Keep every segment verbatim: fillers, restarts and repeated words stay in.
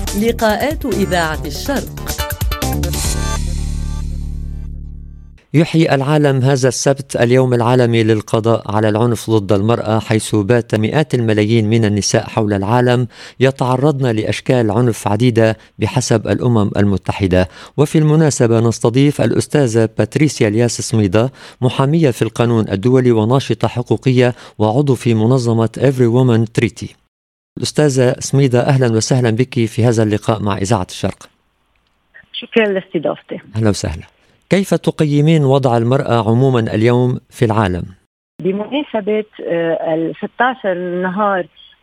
لقاءات إذاعة الشرق. يحيي العالم هذا السبت اليوم العالمي للقضاء على العنف ضد المرأة، حيث بات مئات الملايين من النساء حول العالم يتعرضن لأشكال عنف عديدة بحسب الأمم المتحدة. وفي المناسبة نستضيف الأستاذة باتريسيا الياس سميدة، محامية في القانون الدولي وناشطة حقوقية وعضو في منظمة Every Woman Treaty. الأستاذة سميدة، أهلا وسهلا بك في هذا اللقاء مع إذاعة الشرق. شكرا لاستضافتي. أهلا وسهلا. كيف تقيمين وضع المرأة عموما اليوم في العالم؟ بمناسبة ال ستة عشر نهار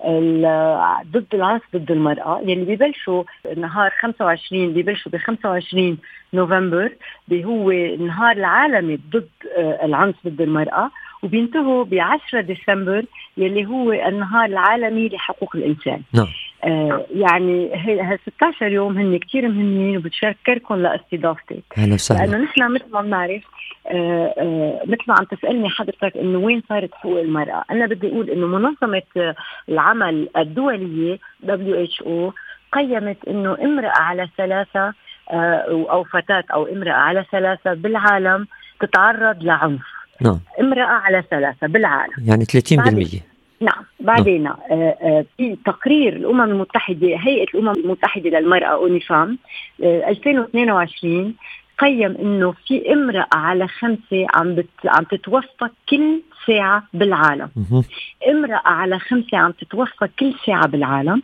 ضد العنف ضد المرأة يلي بيبلشوا نهار خمسة وعشرين بيبلشوا ب خمسة وعشرين نوفمبر، هو النهار العالمي ضد العنف ضد المرأة، وبينتهوا ب عشرة ديسمبر يلي هو النهار العالمي لحقوق الإنسان. نعم. آه يعني هال ستة عشر يوم هن كتير مهمين، وبتشكركم لاستضافتك. أهلا وسهلا. لأنه نحن مثل ما بنعرف آه آه مثل ما عم تسألني حضرتك إنه وين صارت حقوق المرأة، أنا بدي أقول إنه منظمة العمل الدولية دبليو إتش أو قيمت إنه امرأة على ثلاثة آه أو فتاة أو امرأة على ثلاثة بالعالم تتعرض لعنف. نعم. امرأة على ثلاثة بالعالم، يعني ثلاثين بالمئة. نعم. بعدين آه آه في تقرير الأمم المتحدة، هيئة الأمم المتحدة للمرأة أونيفام آه ألفين واثنين وعشرين قيم إنه في امرأة على خمسة عم بت عم تتوفى كل ساعة بالعالم. مه. امرأة على خمسة عم تتوفى كل ساعة بالعالم.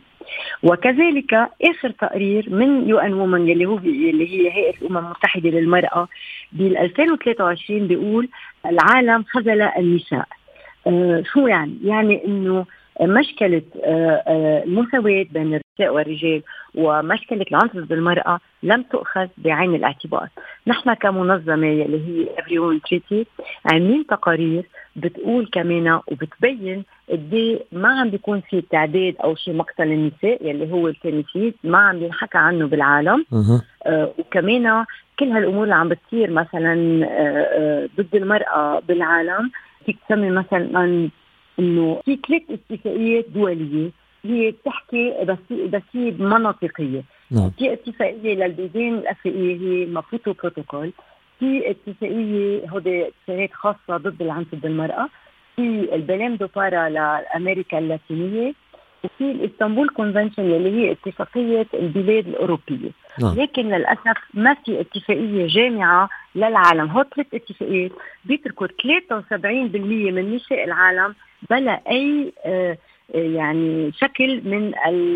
وكذلك آخر تقرير من يو إن وومن اللي هو اللي هي هيئة الأمم المتحدة للمرأة بال ألفين وثلاثة وعشرين بيقول العالم خذل النساء. آه شو يعني؟ يعني إنه مشكلة آه المساواة بين النساء والرجال ومشكلة العنف ضد المرأة لم تؤخذ بعين الاعتبار. نحن كمنظمة اللي هي Every Woman Treaty عاملين تقارير بتقول كمان وبتبين قديه ما عم بيكون في تعداد أو شيء مقتل النساء يلي هو الفيميسيد ما عم بينحكى عنه بالعالم. أه. آه وكمان كل هالأمور اللي عم بتصير مثلا آه آه ضد المرأة بالعالم فيك تسمي مثلا إنه في ثلاث اتفاقيات دولية هي بتحكي بس بس هي مناطقية. نعم. في اتفاقية للبلدان الأفريقية هي مابوتو بروتوكول، في اتفاقية هودي اتفاقيات خاصة ضد العنف ضد المرأة، في البلام دو بارا لأمريكا اللاتينية، وفي الإسطنبول كونفنشن اللي هي اتفاقية البلاد الأوروبية. نعم. لكن للأسف ما في اتفاقية جامعة للعالم. هو ثلاث اتفاقيات بيتركوا ثلاثة وسبعين بالمئة من نساء العالم بلا أي آه يعني شكل من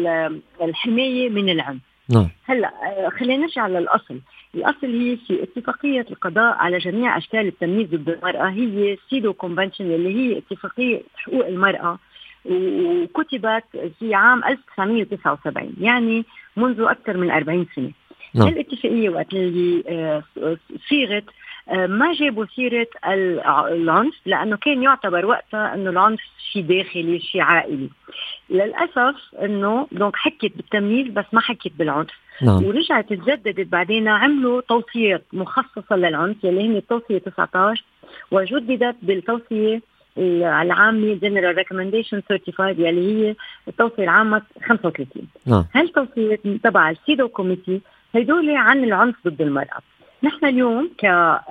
الحماية من العنف. نعم. هلا خلينا نرجع للأصل. الأصل هي في اتفاقية القضاء على جميع أشكال التمييز ضد المرأة، هي سيدو كونفنشن اللي هي اتفاقية حقوق المرأة، وكتبت في عام ألف وتسعمئة وتسعة وسبعين، يعني منذ أكثر من أربعين سنة. نعم. الاتفاقية وقت اللي صيغت ما جابوا سيرة العنف لأنه كان يعتبر وقتها أنه العنف شيء داخلي شيء عائلي. للأسف أنه دونك حكيت بالتمييز بس ما حكيت بالعنف. نعم. ورجعت تجددت بعدين عملوا توصيات مخصصة للعنف اللي هي التوصية تسعة عشر، وجددت بالتوصية العامة General Recommendation خمسة وثلاثين اللي هي التوصية العامة خمسة وثلاثين. نعم. هالتوصية تبع السيدو كوميتي هيدول عن العنف ضد المرأة. نحن اليوم ك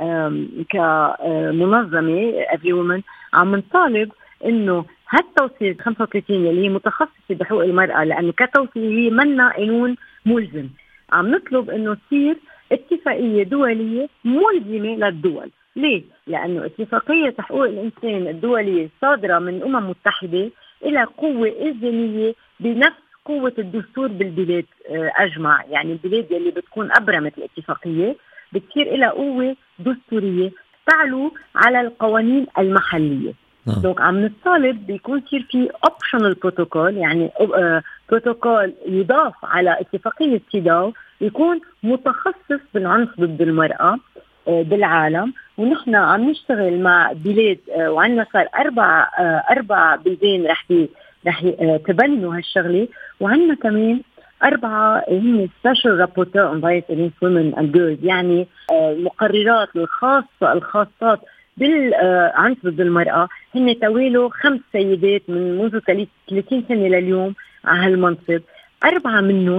كمنظمة Every Woman عم نطالب إنه هالتوصية خمسة وثلاثين اللي هي متخصصة بحقوق المرأة، لأنه كتوصية هي منا قانون ملزم، عم نطلب إنه تصير اتفاقية دولية ملزمة للدول. ليه؟ لأنه اتفاقية حقوق الإنسان الدولية صادرة من الأمم المتحدة إلى قوة إلزامية بنفس قوة الدستور بالبلاد أجمع. يعني البلاد اللي بتكون أبرمت الاتفاقية بتصير إلى قوة دستورية تعلو على القوانين المحلية. نعم. دونك عم نطالب بيكون يصير في optional بروتوكول، يعني بروتوكول يضاف على اتفاقية سيداو يكون متخصص بالعنف ضد المرأة بالعالم. ونحن عم نشتغل مع بلاد وعندنا صار أربع أربع بلدان رح رح تبنوا هالشغلة، وعندنا كمان أربعة هم special rapporteur on violence against women and girls، يعني المقررات الخاصة الخاصات بالعنف ضد المرأة. هن توالوا خمس سيدات من منذ ثلاثين سنة لليوم على هالمنصب. أربعة منهم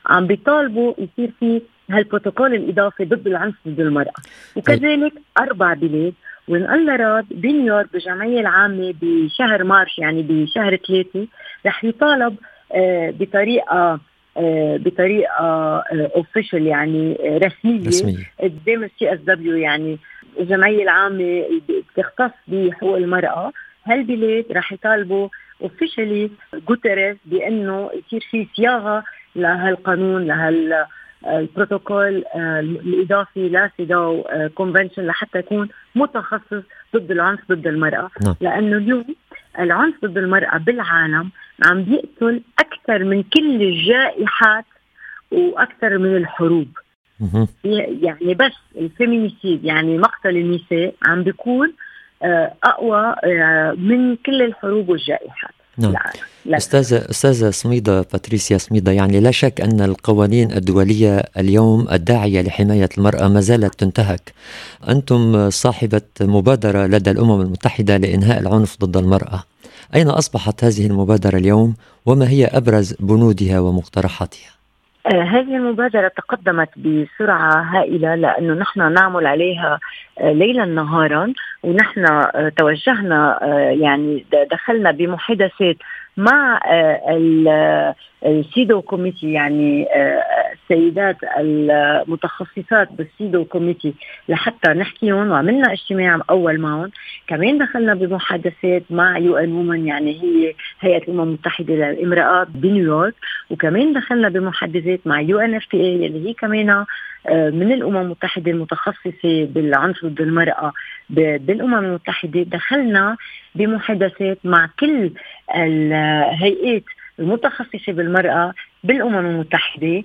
عم بيطالبوا يصير في هالبروتوكول الإضافي ضد العنف ضد المرأة. وكذلك أربع بلاد، وإن الله راد بنيويورك بالجمعية العامة بشهر مارس يعني بشهر ثلاثة رح يطالب آه بطريقة آه بطريقة اوفيشال آه يعني رسمية, رسمية. قدام السي اس دبليو يعني الجمعية العامة بتختص بحقوق المرأة. هالبلاد رح يطالبوا اوفيشالي غوتيريز بأنه يصير في صياغة لهالقانون لهال البروتوكول الإضافي لسيداو كونفنشن لحتى يكون متخصص ضد العنف ضد المرأة. م. لأنه اليوم العنف ضد المرأة بالعالم عم بيقتل أكثر من كل الجائحات وأكثر من الحروب. م. يعني بس الفيمينيسيد يعني مقتل النساء عم بيكون أقوى من كل الحروب والجائحات. نعم. أستاذة أستاذة سميدة باتريسيا سميدة، يعني لا شك أن القوانين الدولية اليوم الداعية لحماية المرأة ما زالت تنتهك. أنتم صاحبة مبادرة لدى الأمم المتحدة لإنهاء العنف ضد المرأة، أين أصبحت هذه المبادرة اليوم وما هي أبرز بنودها ومقترحاتها؟ آه هذه المبادرة تقدمت بسرعة هائلة لأنه نحن نعمل عليها آه ليلا نهارا، ونحن آه توجهنا آه يعني دخلنا بمحادثات مع آه السيدو كوميتي يعني آه السيدات المتخصصات بالسيدو كوميتي لحتى نحكيهم، وعملنا اجتماع أول معهم. كمان دخلنا بمحادثات مع يو ان وومن يعني هي هيئة الأمم المتحدة للامرأة بنيويورك، وكمان دخلنا بمحادثات مع يو ان اف بي اي اللي هي كمان من الأمم المتحدة المتخصصة بالعنف ضد المرأة بالأمم المتحدة. دخلنا بمحادثات مع كل الهيئات المتخصصة بالمرأة بالأمم المتحدة،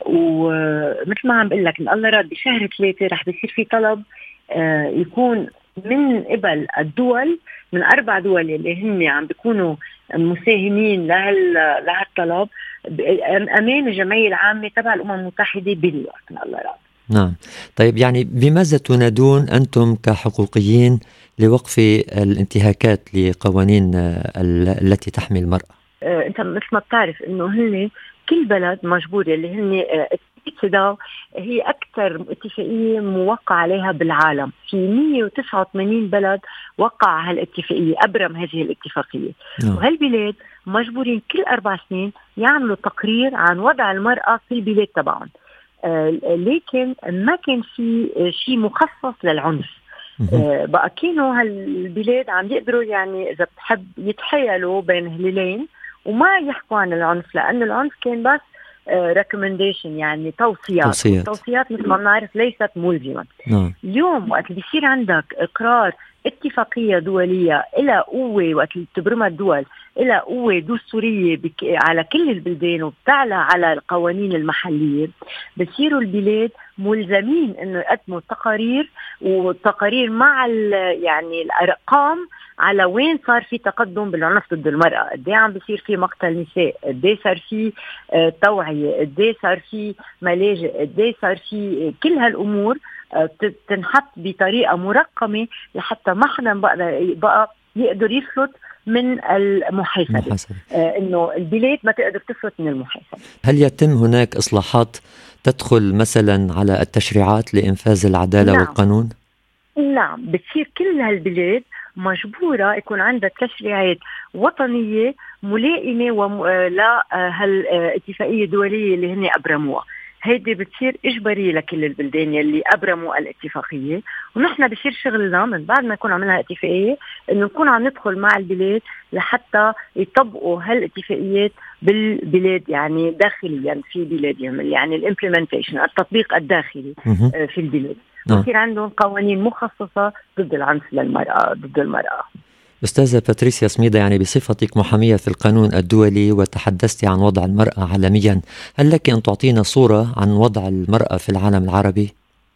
ومثل ما عم بقول لك إن الله راد بشهر ثلاثة رح بيصير في طلب آه يكون من قبل الدول، من أربع دول اللي هم عم بيكونوا مساهمين لهال لهالطلب أمام الجمعية العامة تبع الأمم المتحدة بنيويورك. إن الله راد. نعم. طيب يعني بماذا تنادون أنتم كحقوقيين لوقف الانتهاكات لقوانين التي تحمي المرأة؟ آه، أنت مثل ما بتعرف إنه هن كل بلد مجبور اللي هن اتفاقية هي أكثر اتفاقية موقع عليها بالعالم، في مية وتسعة وثمانين بلد وقع هالاتفاقية أبرم هذه الاتفاقية. نعم. وهالبلاد مجبورين كل أربع سنين يعملوا تقرير عن وضع المرأة في البلاد تبعهم، آه لكن ما كان في شيء مخصص للعنف. آه بقى كانوا هالبلاد عم يقدروا يعني إذا بتحب يتحيلوا بين هلالين وما يحكوا عن العنف، لأن العنف كان بس recommendation يعني توصيات. توصيات, توصيات مثل ما بنعرف ليست ملزمة. نعم. اليوم وقت اللي بيصير عندك إقرار اتفاقية دولية إلى قوة، وقت اللي بتبرمها الدول إلى قوة دستورية بك... على كل البلدان وبتعلى على القوانين المحلية، بصيروا البلاد ملزمين إنه يقدموا تقارير وتقارير مع ال... يعني الأرقام على وين صار في تقدم بالعنف ضد المرأة، قد ايه عم بيصير في مقتل نساء، قد ايه صار في آه توعية، قد ايه صار في ملاجئ، قد ايه صار في كل هالأمور آه تنحط بطريقة مرقمة لحتى ما حدا بقى, بقى يقدر يفلت من المحاسبة، آه إنه البلاد ما تقدر تفلت من المحاسبة. هل يتم هناك إصلاحات تدخل مثلا على التشريعات لإنفاذ العدالة نعم. والقانون؟ نعم، بتصير كل هالبلاد مجبورة يكون عندها تشريعات وطنية ملائمة لهالاتفاقية الدولية اللي هن أبرموها. هيدي بتصير إجبارية لكل البلدان يلي أبرموا الاتفاقية، ونحن بصير شغلنا من بعد ما نكون عملنا اتفاقية إنه نكون عم ندخل مع البلاد لحتى يطبقوا هالاتفاقيات بالبلاد يعني داخليا في بلادهم، يعني الامبلمنتيشن التطبيق الداخلي في البلاد، ويصير عندهم قوانين مخصصة ضد العنف للمرأة ضد المرأة. أستاذة باتريسيا سميدة، يعني بصفتك محامية في القانون الدولي وتحدثت عن وضع المرأة عالميا، هل لك أن تعطينا صورة عن وضع المرأة في العالم العربي؟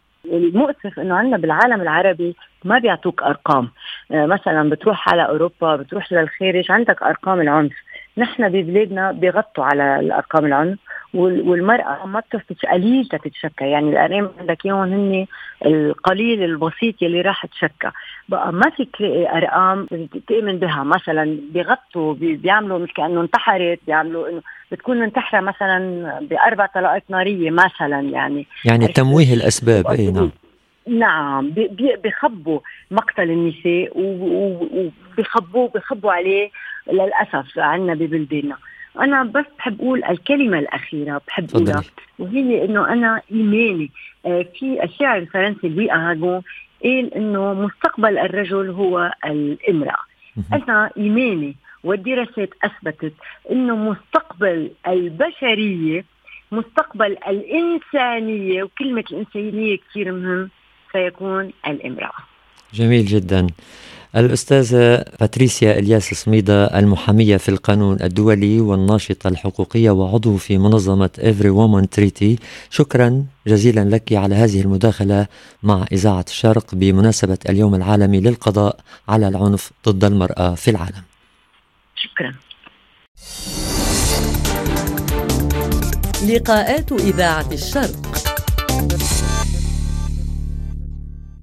المؤسف أنه عندنا بالعالم العربي ما بيعطوك أرقام. مثلا بتروح على أوروبا، بتروح للخارج، عندك أرقام العنف. نحن ببلادنا بيغطوا على الأرقام العنف والمرأة ما بتفتش قليل تتشكى، يعني الأرقام عندك يوم هن القليل البسيط يلي راح تشكى. بقى ما فيك تلاقي أرقام تؤمن بها، مثلا بيغطوا بيعملوا مش كأنه انتحرت، بيعملوا إنه بتكون منتحرة مثلا بأربع طلقات نارية مثلا، يعني يعني تمويه الأسباب. أي نعم نعم بيخبوا مقتل النساء وبيخبوا بيخبوا عليه للأسف عنا ببلدنا. أنا بس بحب أقول الكلمة الأخيرة بحب أقولها، وهي إنه أنا إيماني في الشاعر الفرنسي لوي أراغون قال إنه مستقبل الرجل هو الامرأة. أنا إيماني والدراسات أثبتت إنه مستقبل البشرية، مستقبل الإنسانية، وكلمة الإنسانية كثير مهم، سيكون الامرأة. جميل جدا. الأستاذة باتريسيا إلياس سميدة، المحامية في القانون الدولي والناشطة الحقوقية وعضو في منظمة Every Woman Treaty، شكرا جزيلا لك على هذه المداخلة مع إذاعة الشرق بمناسبة اليوم العالمي للقضاء على العنف ضد المرأة في العالم. شكرا. لقاءات إذاعة الشرق.